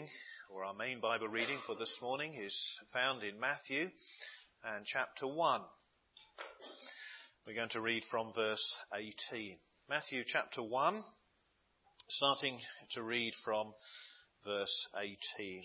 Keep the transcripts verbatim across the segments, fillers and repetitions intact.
reading, or our main Bible reading for this morning, is found in Matthew and chapter one. We're going to read from verse eighteen. Matthew chapter one, starting to read from verse eighteen.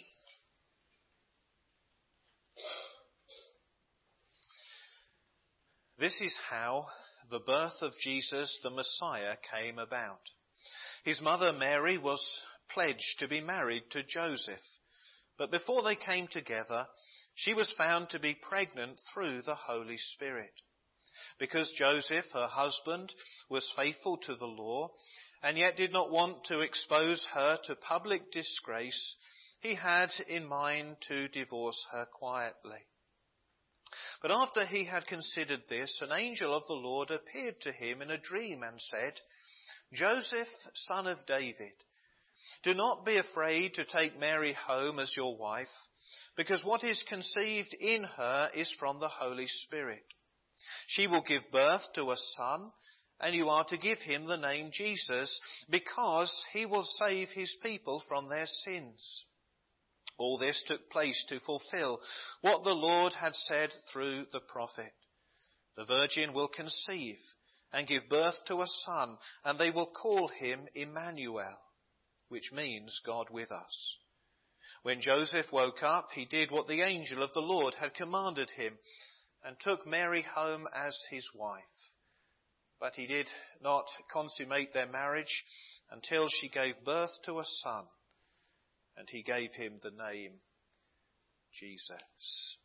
This is how the birth of Jesus the Messiah came about. His mother Mary was pledged to be married to Joseph, but before they came together, she was found to be pregnant through the Holy Spirit. Because Joseph, her husband, was faithful to the law, and yet did not want to expose her to public disgrace, he had in mind to divorce her quietly. But after he had considered this, an angel of the Lord appeared to him in a dream and said, "Joseph, son of David, do not be afraid to take Mary home as your wife, because what is conceived in her is from the Holy Spirit. She will give birth to a son, and you are to give him the name Jesus, because he will save his people from their sins." All this took place to fulfill what the Lord had said through the prophet. "The virgin will conceive and give birth to a son, and they will call him Emmanuel," which means God with us. When Joseph woke up, he did what the angel of the Lord had commanded him, and took Mary home as his wife. But he did not consummate their marriage until she gave birth to a son, and he gave him the name Jesus.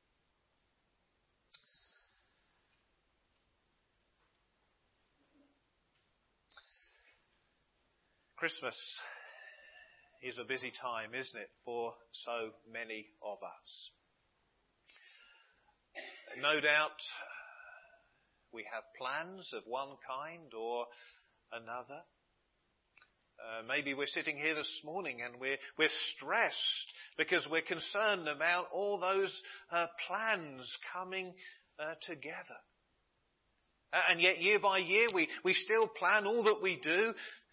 Christmas is a busy time, isn't it, for so many of us. No doubt we have plans of one kind or another. Uh, maybe we're sitting here this morning and we're, we're stressed because we're concerned about all those uh, plans coming uh, together. Uh, and yet year by year we, we still plan all that we do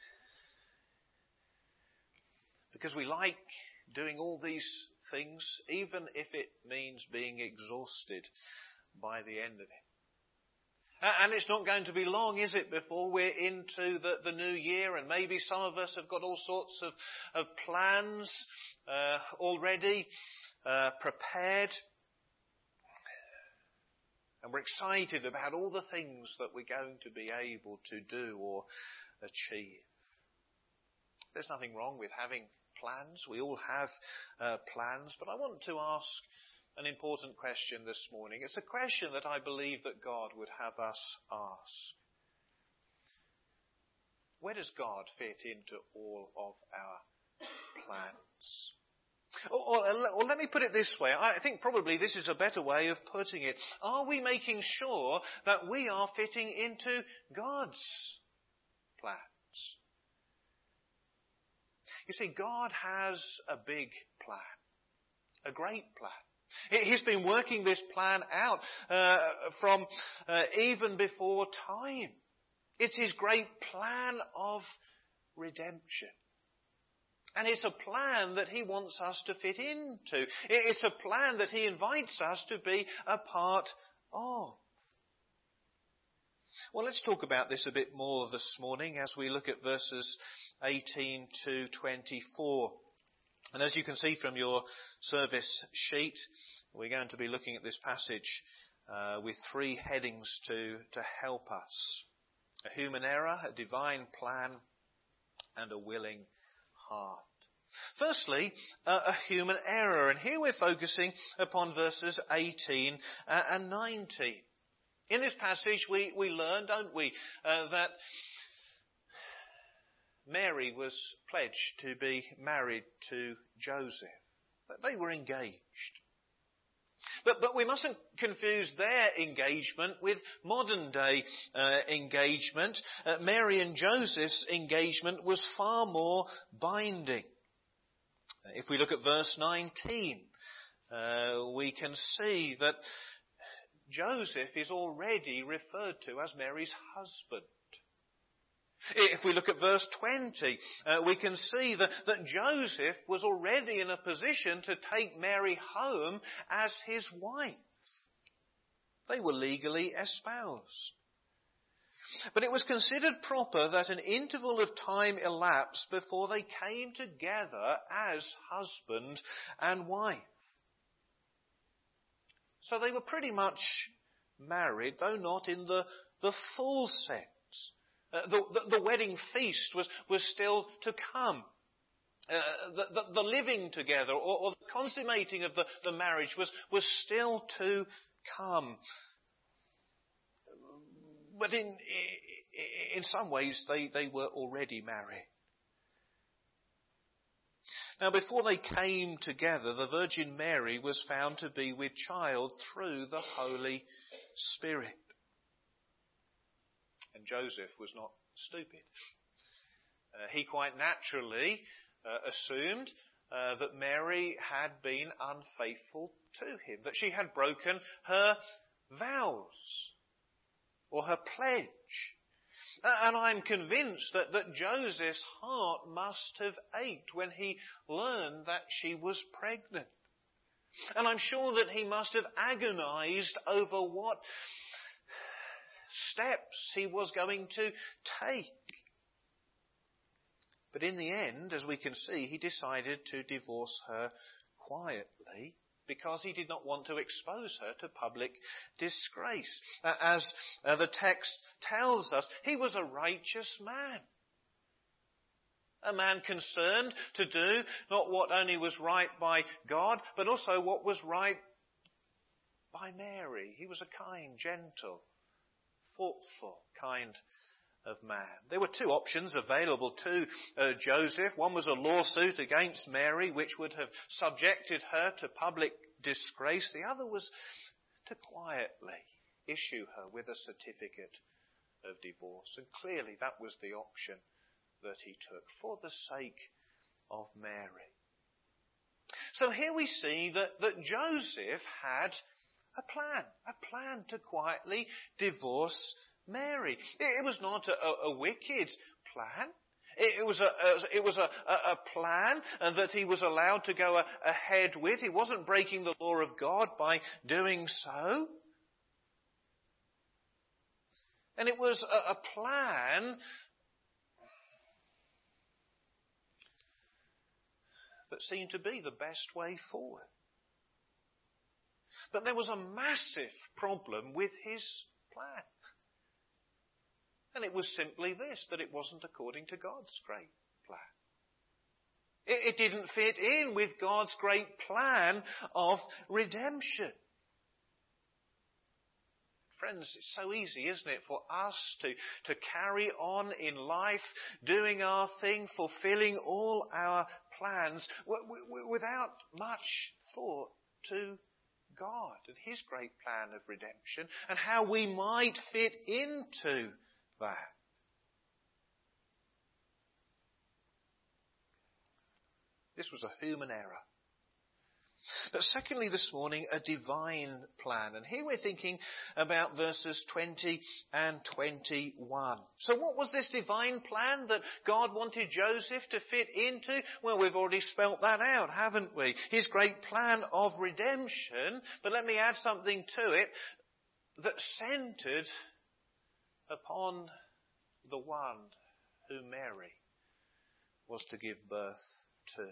because we like doing all these things, even if it means being exhausted by the end of it. And it's not going to be long, is it, before we're into the, the new year, and maybe some of us have got all sorts of, of plans uh, already uh, prepared. And we're excited about all the things that we're going to be able to do or achieve. There's nothing wrong with having plans. We all have uh, plans, but I want to ask an important question this morning. It's a question that I believe that God would have us ask. Where does God fit into all of our plans? Or, or, or let me put it this way. I think probably this is a better way of putting it. Are we making sure that we are fitting into God's plans? You see, God has a big plan, a great plan. He's been working this plan out uh, from uh, even before time. It's his great plan of redemption. And it's a plan that he wants us to fit into. It's a plan that he invites us to be a part of. Well, let's talk about this a bit more this morning as we look at verses eighteen to twenty-four. And as you can see from your service sheet, we're going to be looking at this passage uh, with three headings to, to help us. A human error, a divine plan, and a willing heart. Firstly, uh, a human error. And here we're focusing upon verses eighteen uh, and nineteen. In this passage we, we learn, don't we, uh, that Mary was pledged to be married to Joseph. They were engaged. But, but we mustn't confuse their engagement with modern day uh, engagement. Uh, Mary and Joseph's engagement was far more binding. If we look at verse nineteen, uh, we can see that Joseph is already referred to as Mary's husband. If we look at verse twenty, uh, we can see that, that Joseph was already in a position to take Mary home as his wife. They were legally espoused. But it was considered proper that an interval of time elapsed before they came together as husband and wife. So they were pretty much married, though not in the, the full sense. Uh, the, the, the wedding feast was, was still to come. Uh, the, the, the living together or, or the consummating of the, the marriage was, was still to come. But in, in some ways they, they were already married. Now before they came together, the Virgin Mary was found to be with child through the Holy Spirit. And Joseph was not stupid. Uh, he quite naturally uh, assumed uh, that Mary had been unfaithful to him, that she had broken her vows or her pledge. Uh, and I'm convinced that, that Joseph's heart must have ached when he learned that she was pregnant. And I'm sure that he must have agonized over what steps he was going to take. But in the end, as we can see, he decided to divorce her quietly because he did not want to expose her to public disgrace. Uh, as uh, the text tells us, he was a righteous man. A man concerned to do not what only was right by God, but also what was right by Mary. He was a kind, gentle, thoughtful kind of man. There were two options available to uh, Joseph. One was a lawsuit against Mary, which would have subjected her to public disgrace. The other was to quietly issue her with a certificate of divorce. And clearly that was the option that he took for the sake of Mary. So here we see that, that Joseph had a plan, a plan to quietly divorce Mary. It was not a, a, a wicked plan. It, it was a, a it was a, a, a plan that he was allowed to go a, ahead with. He wasn't breaking the law of God by doing so. And it was a, a plan that seemed to be the best way forward. But there was a massive problem with his plan. And it was simply this, that it wasn't according to God's great plan. It, it didn't fit in with God's great plan of redemption. Friends, it's so easy, isn't it, for us to, to carry on in life, doing our thing, fulfilling all our plans w- w- without much thought to God and His great plan of redemption and how we might fit into that. This was a human error. But secondly this morning, a divine plan. And here we're thinking about verses twenty and twenty-one. So what was this divine plan that God wanted Joseph to fit into? Well, we've already spelt that out, haven't we? His great plan of redemption. But let me add something to it that centred upon the one whom Mary was to give birth to.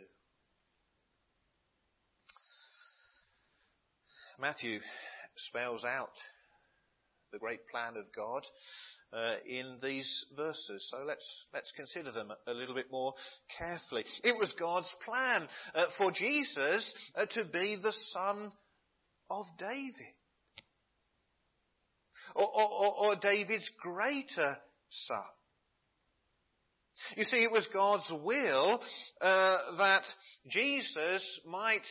Matthew spells out the great plan of God uh, in these verses. So let's let's consider them a little bit more carefully. It was God's plan uh, for Jesus uh, to be the son of David. Or, or, or David's greater son. You see, it was God's will uh, that Jesus might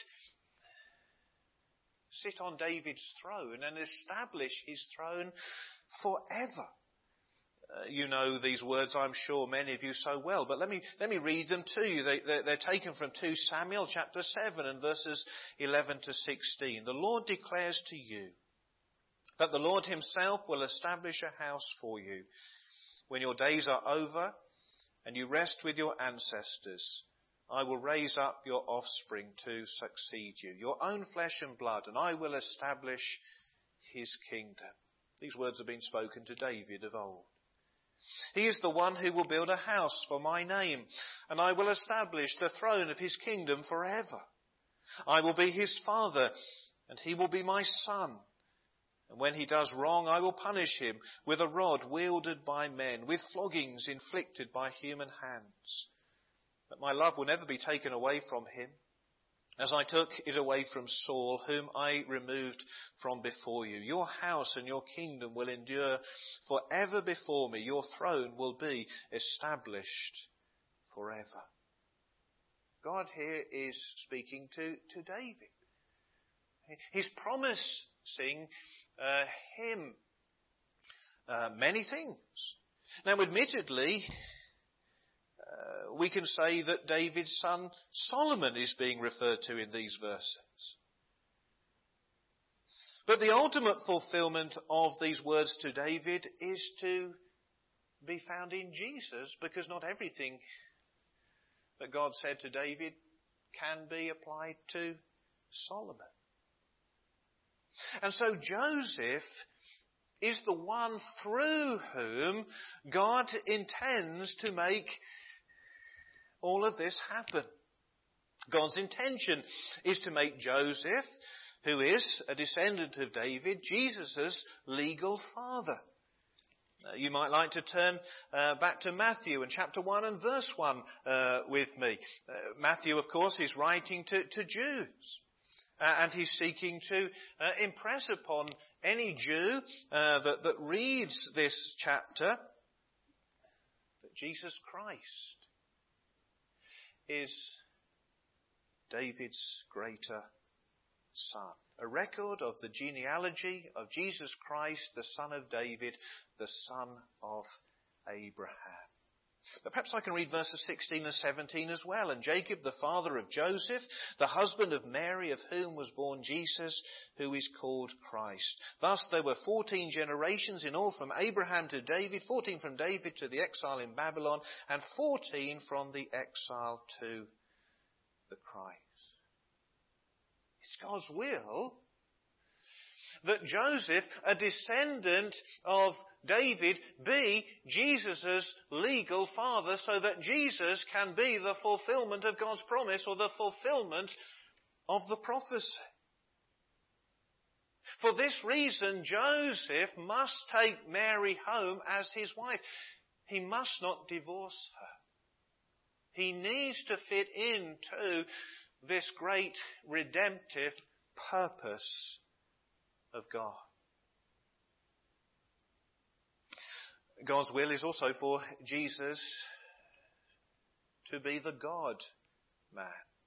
sit on David's throne and establish his throne forever. Uh, you know these words, I'm sure, many of you so well, but let me let me read them to you. They, they're, they're taken from Second Samuel chapter seven and verses eleven to sixteen. The Lord declares to you that the Lord himself will establish a house for you. when your days are over and you rest with your ancestors, I will raise up your offspring to succeed you, your own flesh and blood, and I will establish his kingdom. These words have been spoken to David of old. He is the one who will build a house for my name, and I will establish the throne of his kingdom forever. I will be his father, and he will be my son. And when he does wrong, I will punish him with a rod wielded by men, with floggings inflicted by human hands. But my love will never be taken away from him, as I took it away from Saul, whom I removed from before you. Your house and your kingdom will endure forever before me. Your throne will be established forever. God here is speaking to, to David. He's promising uh, him uh, many things. Now, admittedly, uh, we can say that David's son Solomon is being referred to in these verses. But the ultimate fulfillment of these words to David is to be found in Jesus, because not everything that God said to David can be applied to Solomon. And so Joseph is the one through whom God intends to make all of this happen. God's intention is to make Joseph, who is a descendant of David, Jesus' legal father. Uh, you might like to turn uh, back to Matthew and chapter one and verse one uh, with me. Uh, Matthew, of course, is writing to, to Jews. Uh, and he's seeking to uh, impress upon any Jew uh, that, that reads this chapter that Jesus Christ is David's greater son. A record of the genealogy of Jesus Christ, the son of David, the son of Abraham. But perhaps I can read verses sixteen and seventeen as well. And Jacob, the father of Joseph, the husband of Mary, of whom was born Jesus, who is called Christ. Thus there were fourteen generations in all from Abraham to David, fourteen from David to the exile in Babylon, and fourteen from the exile to the Christ. It's God's will that Joseph, a descendant of David, be Jesus' legal father, so that Jesus can be the fulfillment of God's promise, or the fulfillment of the prophecy. For this reason, Joseph must take Mary home as his wife. He must not divorce her. He needs to fit into this great redemptive purpose of God. God's will is also for Jesus to be the God-man.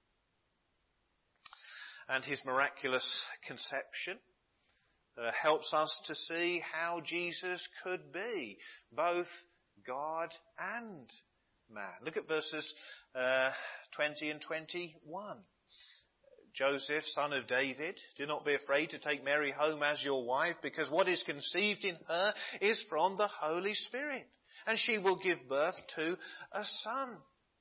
And his miraculous conception uh, helps us to see how Jesus could be both God and man. Look at verses uh, twenty and twenty-one. Joseph, son of David, do not be afraid to take Mary home as your wife, because what is conceived in her is from the Holy Spirit, and she will give birth to a son.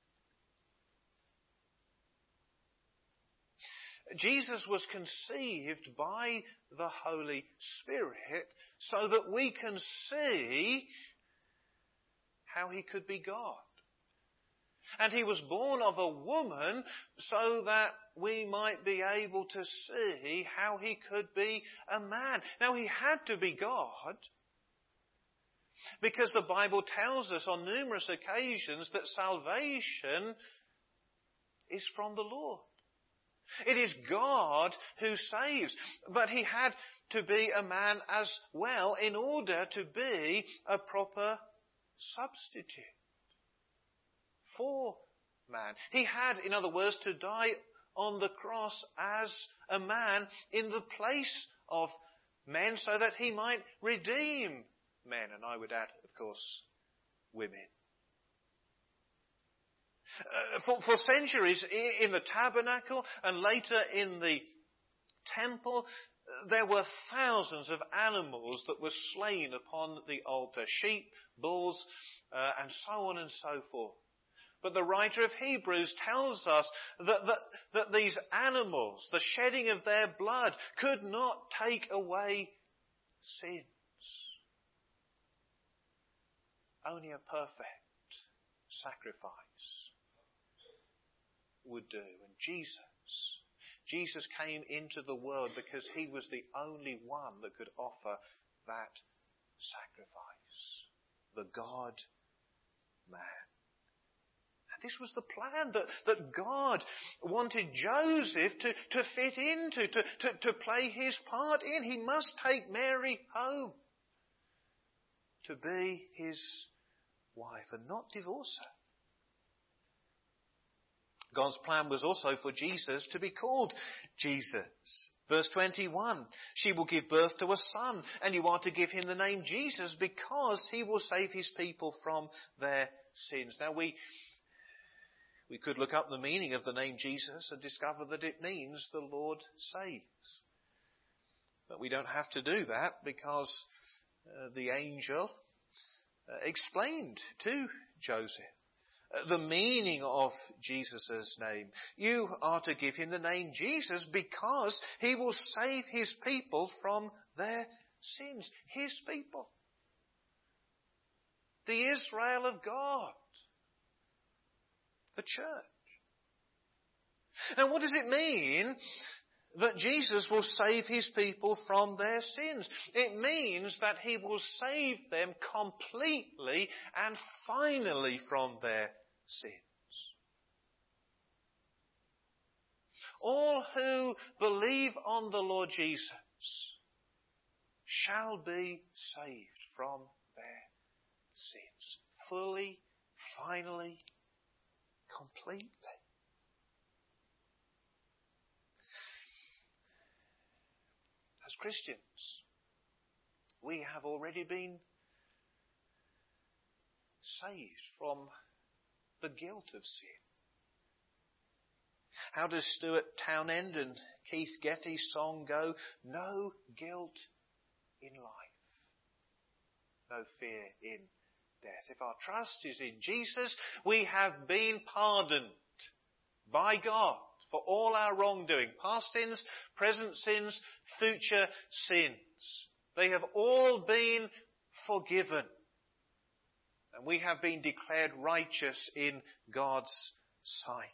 Jesus was conceived by the Holy Spirit so that we can see how he could be God. And he was born of a woman so that we might be able to see how he could be a man. Now, he had to be God, because the Bible tells us on numerous occasions that salvation is from the Lord. It is God who saves. But he had to be a man as well in order to be a proper substitute for man. He had, in other words, to die on the cross as a man in the place of men, so that he might redeem men. And I would add, of course, women. Uh, for, for centuries in the tabernacle and later in the temple, there were thousands of animals that were slain upon the altar. Sheep, bulls, uh, and so on and so forth. But the writer of Hebrews tells us that, that, that these animals, the shedding of their blood, could not take away sins. Only a perfect sacrifice would do. And Jesus, Jesus came into the world because he was the only one that could offer that sacrifice. The God-man. And this was the plan that, that God wanted Joseph to, to fit into, to, to, to play his part in. He must take Mary home to be his wife and not divorce her. God's plan was also for Jesus to be called Jesus. Verse twenty-one, she will give birth to a son, and you are to give him the name Jesus because he will save his people from their sins. Now we, we could look up the meaning of the name Jesus and discover that it means the Lord saves. But we don't have to do that because uh, the angel uh, explained to Joseph the meaning of Jesus' name. You are to give him the name Jesus because he will save his people from their sins. His people. The Israel of God. The church. And what does it mean that Jesus will save his people from their sins? It means that he will save them completely and finally from their sins. All who believe on the Lord Jesus shall be saved from their sins. Fully, finally, completely. As Christians, we have already been saved from the guilt of sin. How does Stuart Townend and Keith Getty's song go? No guilt in life. No fear in death. If our trust is in Jesus, we have been pardoned by God for all our wrongdoing. Past sins, present sins, future sins. They have all been forgiven. And we have been declared righteous in God's sight.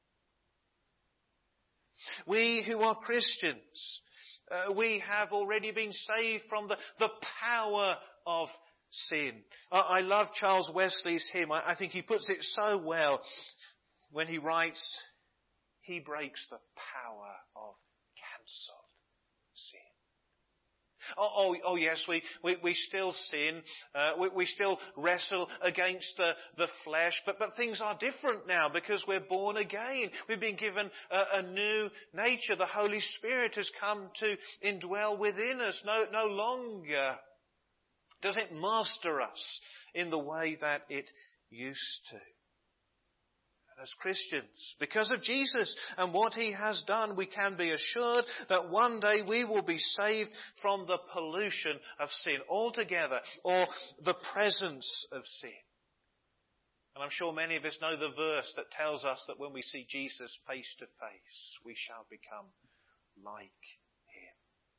We who are Christians, uh, we have already been saved from the, the power of sin. Uh, I love Charles Wesley's hymn. I, I think he puts it so well when he writes, he breaks the power of cancelled sin. Oh, oh, oh yes, we, we, we still sin. Uh, we, we still wrestle against the, the flesh. But, but things are different now because we're born again. We've been given a, a new nature. The Holy Spirit has come to indwell within us. No, no longer does it master us in the way that it used to. As Christians, because of Jesus and what he has done, we can be assured that one day we will be saved from the pollution of sin altogether, or the presence of sin. And I'm sure many of us know the verse that tells us that when we see Jesus face to face, we shall become like him.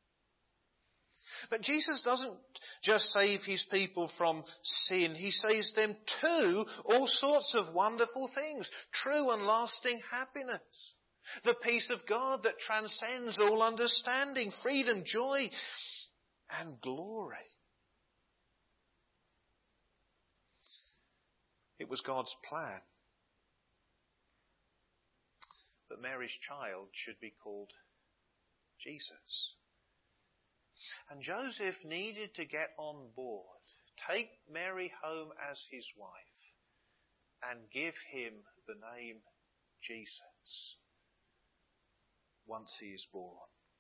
But Jesus doesn't just save his people from sin. He saves them to all sorts of wonderful things. True and lasting happiness. The peace of God that transcends all understanding. Freedom, joy, and glory. It was God's plan that Mary's child should be called Jesus. And Joseph needed to get on board, take Mary home as his wife, and give him the name Jesus once he is born.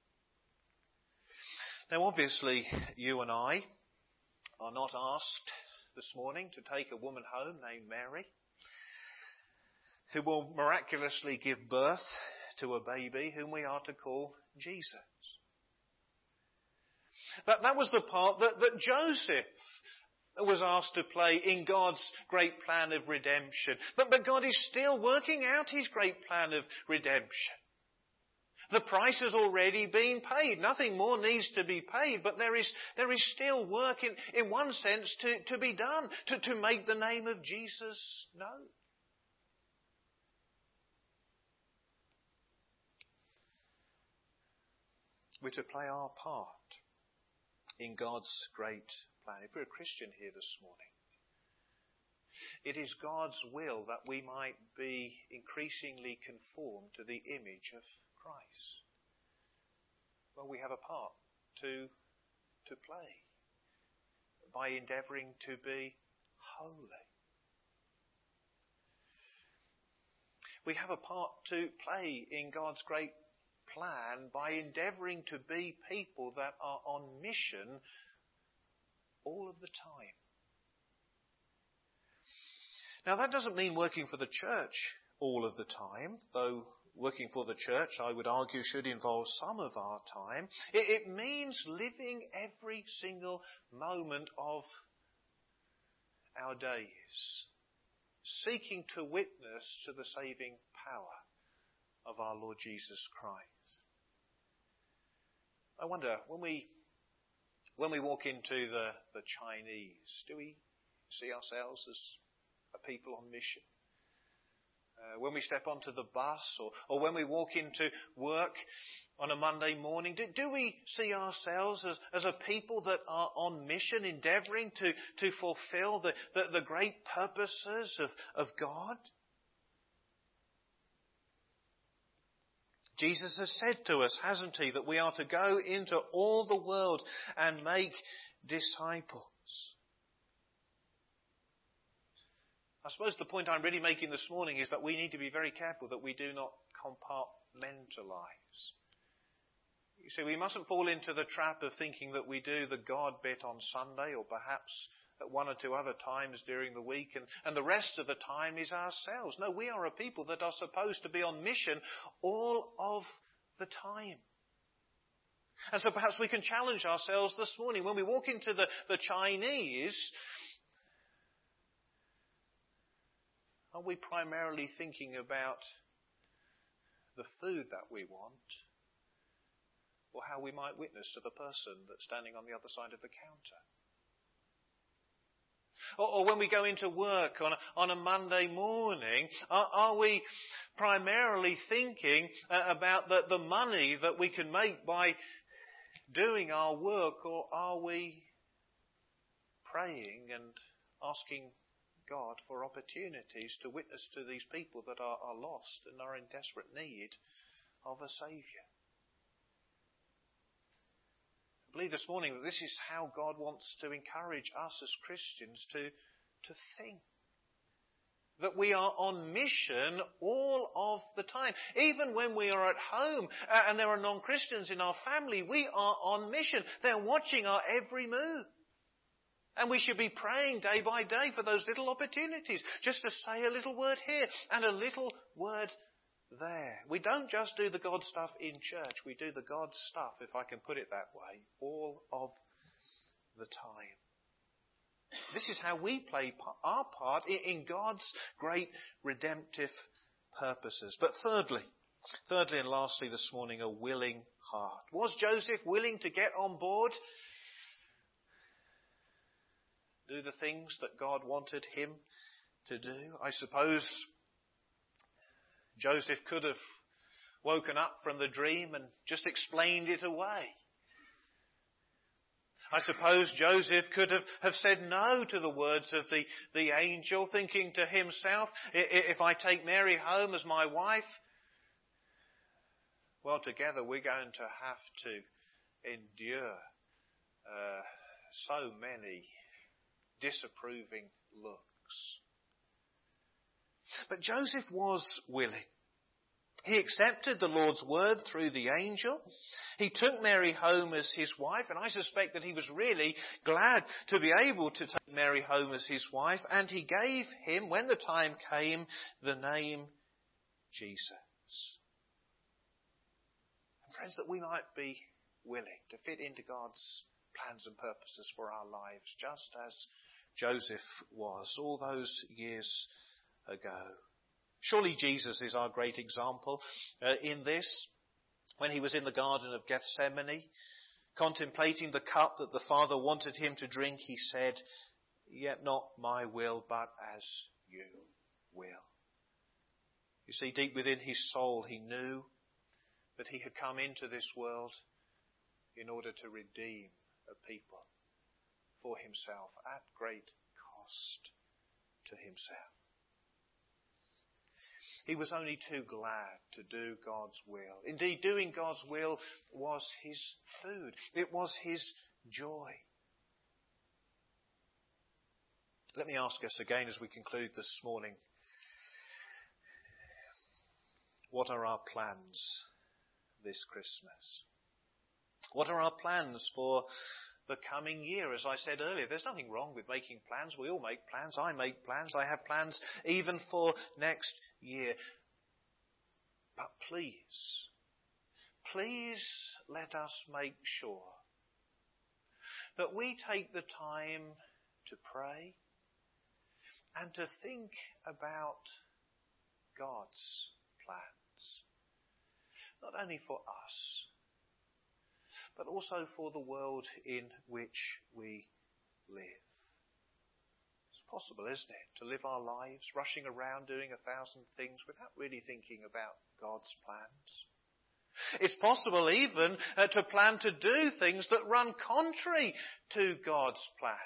Now obviously you and I are not asked this morning to take a woman home named Mary, who will miraculously give birth to a baby whom we are to call Jesus. That, that was the part that, that Joseph was asked to play in God's great plan of redemption. But, but God is still working out his great plan of redemption. The price has already been paid. Nothing more needs to be paid, but there is, there is still work in, in one sense to, to be done, to, to make the name of Jesus known. We're to play our part in God's great plan. If we're a Christian here this morning, it is God's will that we might be increasingly conformed to the image of Christ. Well, we have a part to, to play by endeavouring to be holy. We have a part to play in God's great plan by endeavouring to be people that are on mission all of the time. Now, that doesn't mean working for the church all of the time, though working for the church, I would argue, should involve some of our time. It, it means living every single moment of our days, seeking to witness to the saving power of our Lord Jesus Christ. I wonder, when we when we walk into the, the Chinese, do we see ourselves as a people on mission? Uh, when we step onto the bus or, or when we walk into work on a Monday morning, do, do we see ourselves as, as a people that are on mission, endeavouring to, to fulfil the, the, the great purposes of, of God? Jesus has said to us, hasn't he, that we are to go into all the world and make disciples. I suppose the point I'm really making this morning is that we need to be very careful that we do not compartmentalise. You see, we mustn't fall into the trap of thinking that we do the God bit on Sunday or perhaps at one or two other times during the week and, and the rest of the time is ourselves. No, we are a people that are supposed to be on mission all of the time. And so perhaps we can challenge ourselves this morning. When we walk into the, the Chinese, are we primarily thinking about the food that we want or how we might witness to the person that's standing on the other side of the counter? Or, or when we go into work on a, on a Monday morning, are, are we primarily thinking uh, about the, the money that we can make by doing our work, or are we praying and asking God for opportunities to witness to these people that are, are lost and are in desperate need of a Saviour? I believe this morning that this is how God wants to encourage us as Christians to, to think. That we are on mission all of the time. Even when we are at home uh, and there are non-Christians in our family, we are on mission. They're watching our every move. And we should be praying day by day for those little opportunities, just to say a little word here and a little word there. We don't just do the God stuff in church. We do the God stuff, if I can put it that way, all of the time. This is how we play our part in God's great redemptive purposes. But thirdly, thirdly and lastly this morning, a willing heart. Was Joseph willing to get on board? Do the things that God wanted him to do? I suppose Joseph could have woken up from the dream and just explained it away. I suppose Joseph could have, have said no to the words of the, the angel, thinking to himself, if I take Mary home as my wife, well, together we're going to have to endure uh, so many disapproving looks. But Joseph was willing. He accepted the Lord's word through the angel. He took Mary home as his wife, and I suspect that he was really glad to be able to take Mary home as his wife, and he gave him, when the time came, the name Jesus. And friends, that we might be willing to fit into God's plans and purposes for our lives, just as Joseph was all those years ago. Surely Jesus is our great example uh, in this. When he was in the Garden of Gethsemane, contemplating the cup that the Father wanted him to drink, he said, "Yet not my will, but as you will." You see, deep within his soul, he knew that he had come into this world in order to redeem a people for himself at great cost to himself. He was only too glad to do God's will. Indeed, doing God's will was his food. It was his joy. Let me ask us again as we conclude this morning, what are our plans this Christmas? What are our plans for the coming year? As I said earlier, there's nothing wrong with making plans. We all make plans. I make plans. I have plans even for next year. But please, please let us make sure that we take the time to pray and to think about God's plans. Not only for us, but also for the world in which we live. It's possible, isn't it, to live our lives rushing around doing a thousand things without really thinking about God's plans. It's possible even uh, to plan to do things that run contrary to God's plans.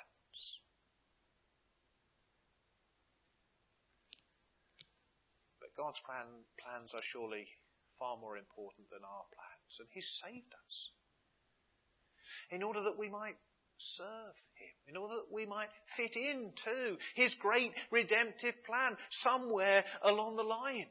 But God's plan, plans are surely far more important than our plans, and He's saved us in order that we might serve Him, in order that we might fit into His great redemptive plan somewhere along the line.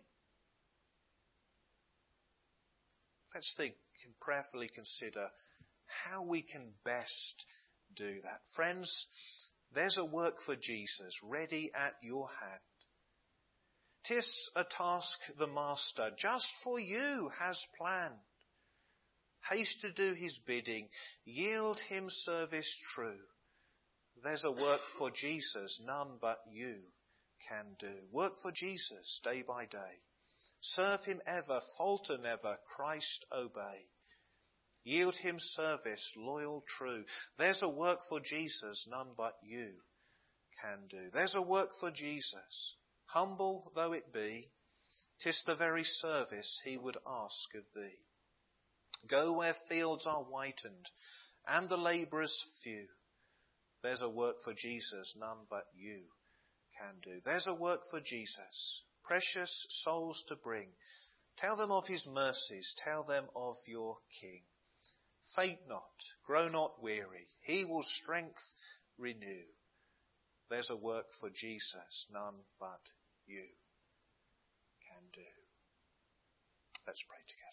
Let's think and prayerfully consider how we can best do that. Friends, there's a work for Jesus ready at your hand. 'Tis a task the Master just for you has planned. Haste to do His bidding, yield Him service true. There's a work for Jesus none but you can do. Work for Jesus day by day. Serve Him ever, falter never, Christ obey. Yield Him service, loyal, true. There's a work for Jesus none but you can do. There's a work for Jesus, humble though it be. 'Tis the very service He would ask of thee. Go where fields are whitened and the labourers few. There's a work for Jesus none but you can do. There's a work for Jesus, precious souls to bring. Tell them of His mercies, tell them of your King. Faint not, grow not weary, He will strength renew. There's a work for Jesus none but you can do. Let's pray together.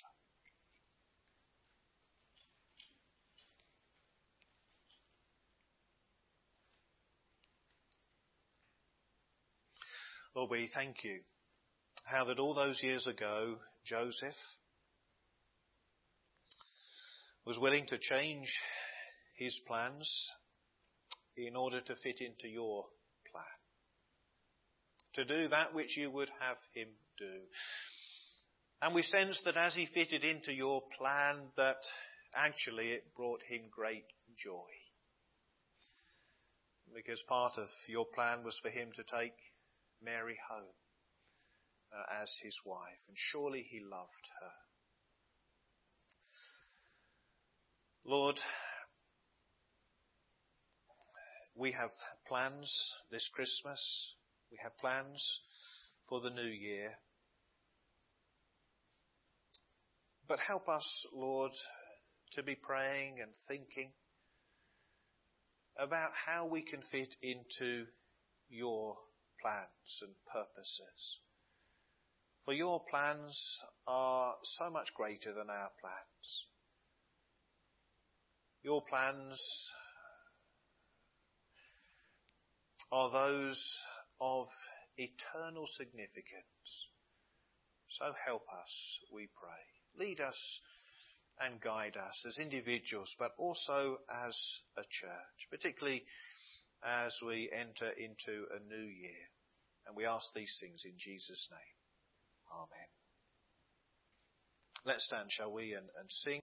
Lord, we thank you how that all those years ago, Joseph was willing to change his plans in order to fit into your plan, to do that which you would have him do. And we sense that as he fitted into your plan, that actually it brought him great joy, because part of your plan was for him to take Mary home uh, as his wife, and surely he loved her. Lord, we have plans this Christmas. We have plans for the new year. But help us, Lord, to be praying and thinking about how we can fit into your plans and purposes. For your plans are so much greater than our plans. Your plans are those of eternal significance. So help us, we pray. Lead us and guide us as individuals, but also as a church, particularly as we enter into a new year. And we ask these things in Jesus' name. Amen. Let's stand, shall we, and, and sing.